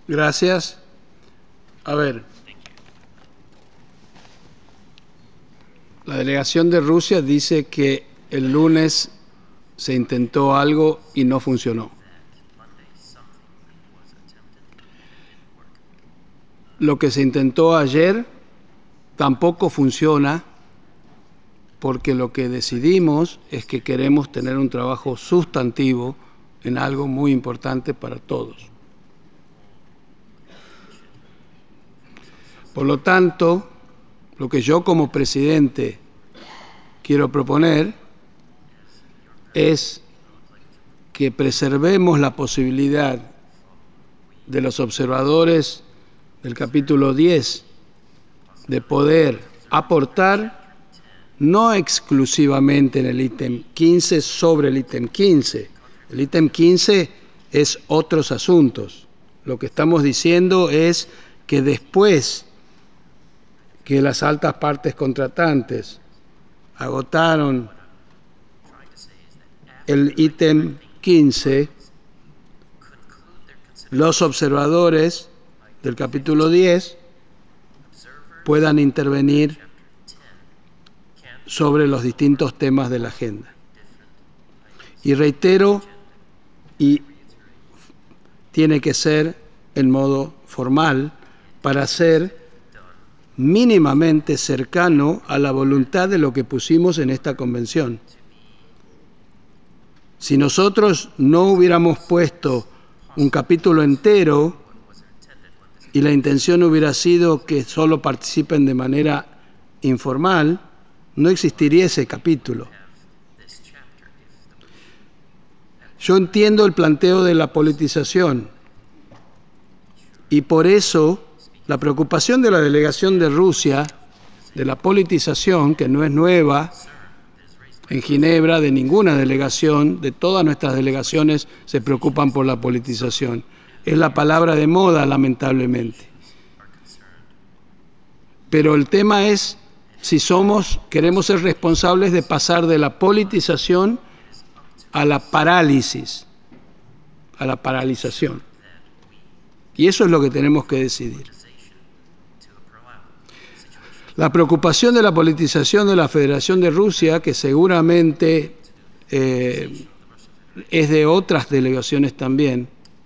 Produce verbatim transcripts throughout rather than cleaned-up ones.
Gracias. A ver, la delegación de Rusia dice que el lunes se intentó algo y no funcionó. Lo que se intentó ayer tampoco funciona porque lo que decidimos es que queremos tener un trabajo sustantivo en algo muy importante para todos. Por lo tanto, lo que yo como presidente quiero proponer es que preservemos la posibilidad de los observadores del capítulo diez de poder aportar no exclusivamente en el ítem quince sobre el ítem quince. El ítem quince es otros asuntos. Lo que estamos diciendo es que después que las altas partes contratantes agotaron el ítem quince, los observadores del capítulo diez puedan intervenir sobre los distintos temas de la agenda. Y reitero, y tiene que ser en modo formal para ser mínimamente cercano a la voluntad de lo que pusimos en esta convención. Si nosotros no hubiéramos puesto un capítulo entero y la intención hubiera sido que solo participen de manera informal, no existiría ese capítulo. Yo entiendo el planteo de la politización y por eso la preocupación de la delegación de Rusia, de la politización, que no es nueva en Ginebra, de ninguna delegación, de todas nuestras delegaciones se preocupan por la politización. Es la palabra de moda, lamentablemente. Pero el tema es si somos, queremos ser responsables de pasar de la politización a la parálisis, a la paralización. Y eso es lo que tenemos que decidir. La preocupación de la politización de la Federación de Rusia, que seguramente eh, es de otras delegaciones también,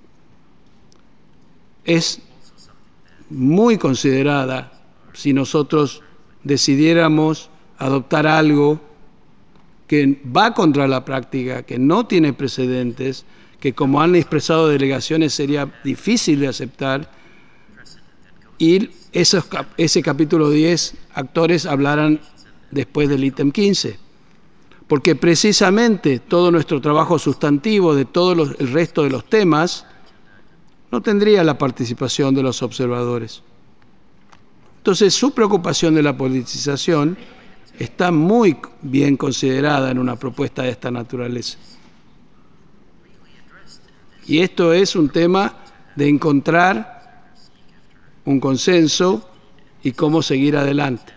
es muy considerada si nosotros decidiéramos adoptar algo que va contra la práctica, que no tiene precedentes, que como han expresado delegaciones sería difícil de aceptar, y esos, ese capítulo diez actores hablaran después del ítem quince. Porque precisamente todo nuestro trabajo sustantivo de todo los, el resto de los temas no tendría la participación de los observadores. Entonces, su preocupación de la politización está muy bien considerada en una propuesta de esta naturaleza. Y esto es un tema de encontrar un consenso y cómo seguir adelante.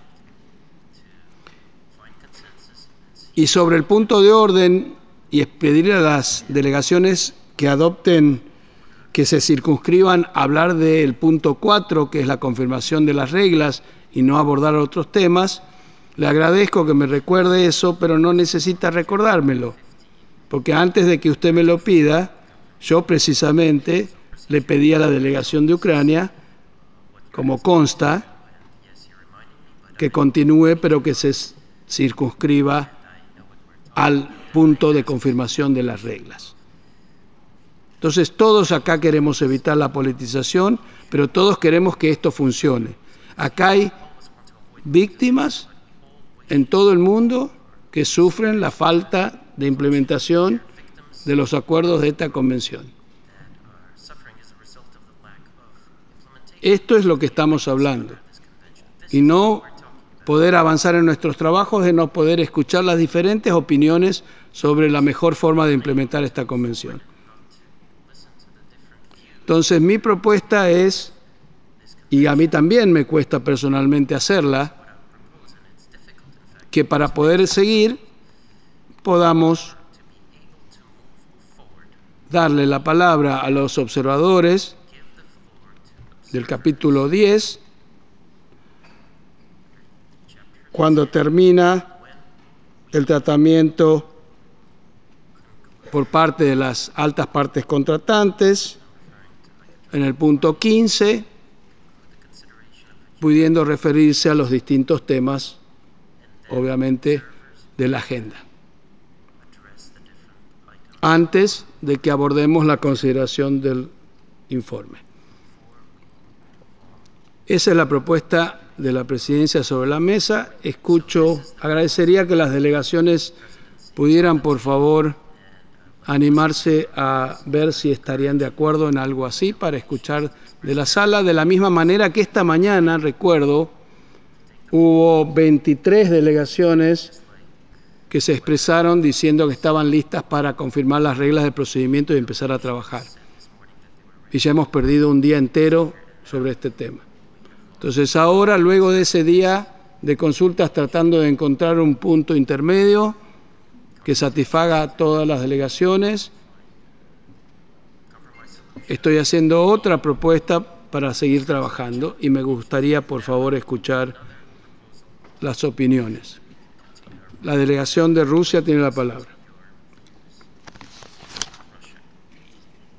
Y sobre el punto de orden, y pedir a las delegaciones que adopten, que se circunscriban a hablar del punto cuatro, que es la confirmación de las reglas, y no abordar otros temas, le agradezco que me recuerde eso, pero no necesita recordármelo, porque antes de que usted me lo pida, yo precisamente le pedí a la delegación de Ucrania, como consta, que continúe, pero que se circunscriba al punto de confirmación de las reglas. Entonces, todos acá queremos evitar la politización, pero todos queremos que esto funcione. Acá hay víctimas en todo el mundo que sufren la falta de implementación de los acuerdos de esta convención. Esto es lo que estamos hablando. Y no poder avanzar en nuestros trabajos, de no poder escuchar las diferentes opiniones sobre la mejor forma de implementar esta convención. Entonces, mi propuesta es, y a mí también me cuesta personalmente hacerla, que para poder seguir podamos darle la palabra a los observadores del capítulo diez, cuando termina el tratamiento por parte de las altas partes contratantes, en el punto quince, pudiendo referirse a los distintos temas, obviamente, de la agenda, antes de que abordemos la consideración del informe. Esa es la propuesta de la presidencia sobre la mesa. Escucho, agradecería que las delegaciones pudieran, por favor, animarse a ver si estarían de acuerdo en algo así para escuchar de la sala, de la misma manera que esta mañana, recuerdo, hubo veintitrés delegaciones que se expresaron diciendo que estaban listas para confirmar las reglas del procedimiento y empezar a trabajar. Y ya hemos perdido un día entero sobre este tema. Entonces ahora, luego de ese día de consultas tratando de encontrar un punto intermedio que satisfaga a todas las delegaciones, estoy haciendo otra propuesta para seguir trabajando y me gustaría, por favor, escuchar las opiniones. La delegación de Rusia tiene la palabra.